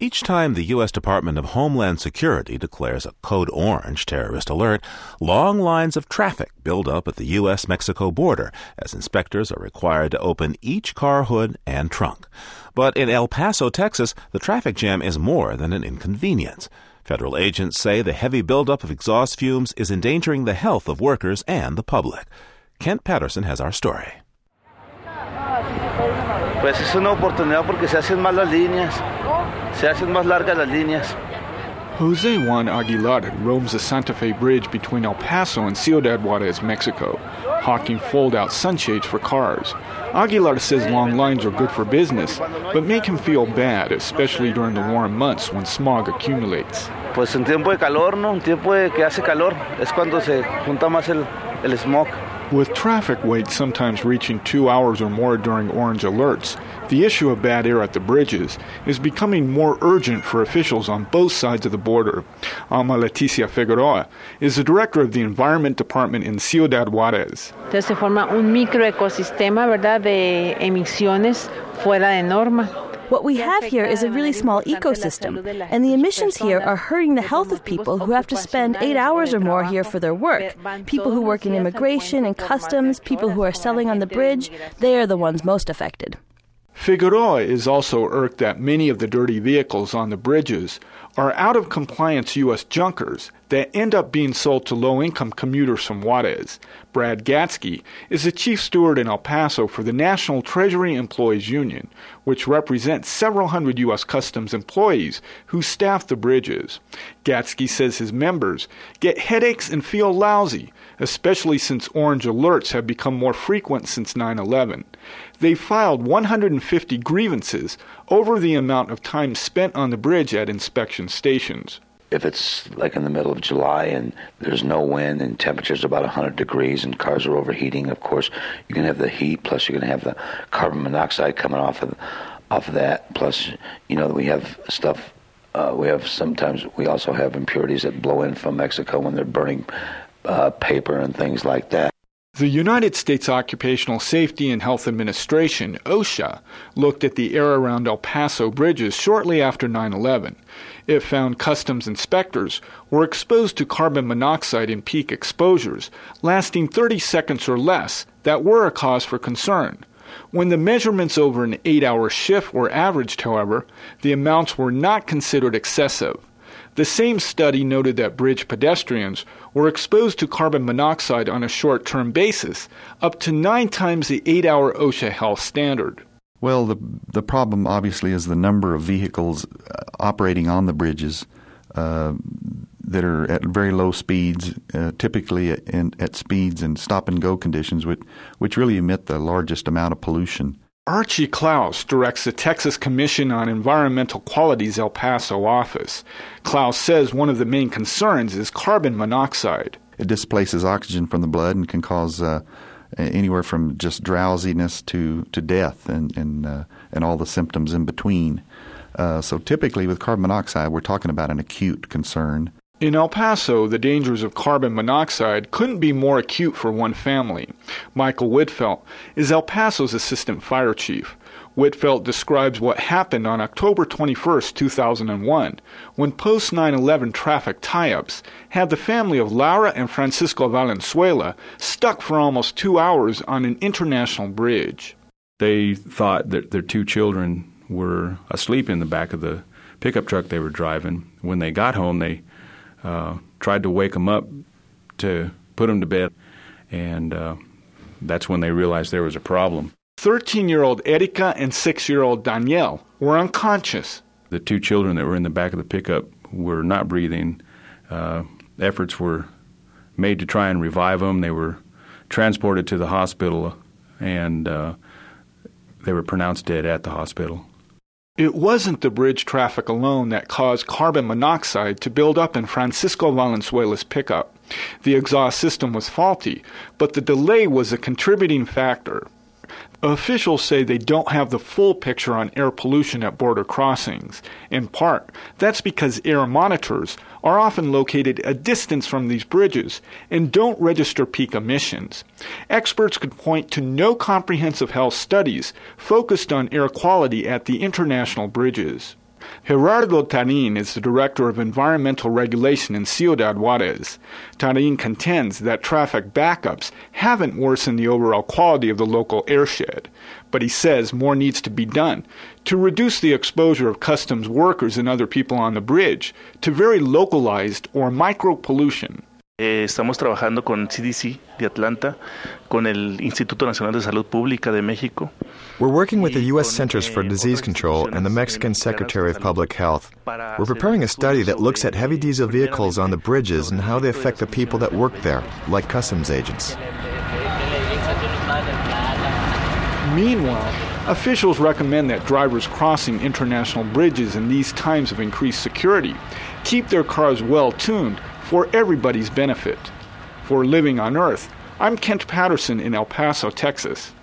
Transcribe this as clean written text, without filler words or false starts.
Each time the U.S. Department of Homeland Security declares a Code Orange terrorist alert, long lines of traffic build up at the U.S.-Mexico border as inspectors are required to open each car hood and trunk. But in El Paso, Texas, the traffic jam is more than an inconvenience. Federal agents say the heavy buildup of exhaust fumes is endangering the health of workers and the public. Kent Patterson has our story. Pues es una oportunidad porque se hacen más las líneas. Se hacen más largas las líneas. Jose Juan Aguilar roams the Santa Fe Bridge between El Paso and Ciudad Juarez, Mexico, hawking fold-out sunshades for cars. Aguilar says long lines are good for business, but make him feel bad, especially during the warm months when smog accumulates. Pues en tiempo de calor, ¿no? En tiempo de que hace calor es cuando se junta más el smog. With traffic waits sometimes reaching 2 hours or more during orange alerts, the issue of bad air at the bridges is becoming more urgent for officials on both sides of the border. Alma Leticia Figueroa is the director of the Environment Department in Ciudad Juarez. Entonces se forma un microecosistema, ¿verdad?, de emisiones fuera de norma. What we have here is a really small ecosystem, and the emissions here are hurting the health of people who have to spend 8 hours or more here for their work. People who work in immigration and customs, people who are selling on the bridge, they are the ones most affected. Figueroa is also irked that many of the dirty vehicles on the bridges are out-of-compliance U.S. junkers that end up being sold to low-income commuters from Juarez. Brad Gatsky is the chief steward in El Paso for the National Treasury Employees Union, which represents several hundred U.S. Customs employees who staff the bridges. Gatsky says his members get headaches and feel lousy, especially since orange alerts have become more frequent since 9/11. They filed 150 grievances over the amount of time spent on the bridge at inspection stations. If it's like in the middle of July and there's no wind and temperature's about 100 degrees and cars are overheating, of course, you're going to have the heat, plus you're going to have the carbon monoxide coming off of that. Plus, you know, we have stuff, sometimes we also have impurities that blow in from Mexico when they're burning paper and things like that. The United States Occupational Safety and Health Administration, OSHA, looked at the air around El Paso bridges shortly after 9/11. It found customs inspectors were exposed to carbon monoxide in peak exposures, lasting 30 seconds or less, that were a cause for concern. When the measurements over an 8-hour shift were averaged, however, the amounts were not considered excessive. The same study noted that bridge pedestrians were exposed to carbon monoxide on a short-term basis, up to 9 times the 8-hour OSHA health standard. Well, the problem obviously is the number of vehicles operating on the bridges that are at very low speeds, typically at speeds and stop-and-go conditions, which really emit the largest amount of pollution. Archie Klaus directs the Texas Commission on Environmental Quality's El Paso office. Klaus says one of the main concerns is carbon monoxide. It displaces oxygen from the blood and can cause anywhere from just drowsiness to death and all the symptoms in between. So typically with carbon monoxide, we're talking about an acute concern. In El Paso, the dangers of carbon monoxide couldn't be more acute for one family. Michael Whitfeld is El Paso's assistant fire chief. Whitfeld describes what happened on October 21, 2001, when post-9/11 traffic tie-ups had the family of Laura and Francisco Valenzuela stuck for almost 2 hours on an international bridge. They thought that their 2 children were asleep in the back of the pickup truck they were driving. When they got home, they tried to wake them up to put them to bed, and that's when they realized there was a problem. 13-year-old Erika and 6-year-old Danielle were unconscious. The 2 children that were in the back of the pickup were not breathing. Efforts were made to try and revive them. They were transported to the hospital, and they were pronounced dead at the hospital. It wasn't the bridge traffic alone that caused carbon monoxide to build up in Francisco Valenzuela's pickup. The exhaust system was faulty, but the delay was a contributing factor. Officials say they don't have the full picture on air pollution at border crossings. In part, that's because air monitors are often located a distance from these bridges and don't register peak emissions. Experts could point to no comprehensive health studies focused on air quality at the international bridges. Gerardo Tarin is the Director of Environmental Regulation in Ciudad Juarez. Tarin contends that traffic backups haven't worsened the overall quality of the local airshed, but he says more needs to be done to reduce the exposure of customs workers and other people on the bridge to very localized or micro-pollution. Estamos trabajando con CDC de Atlanta, con el Instituto Nacional de Salud Pública de México. We're working with the U.S. Centers for Disease Control and the Mexican Secretary of Public Health. We're preparing a study that looks at heavy diesel vehicles on the bridges and how they affect the people that work there, like customs agents. Meanwhile, officials recommend that drivers crossing international bridges in these times of increased security keep their cars well tuned for everybody's benefit. For Living on Earth, I'm Kent Patterson in El Paso, Texas.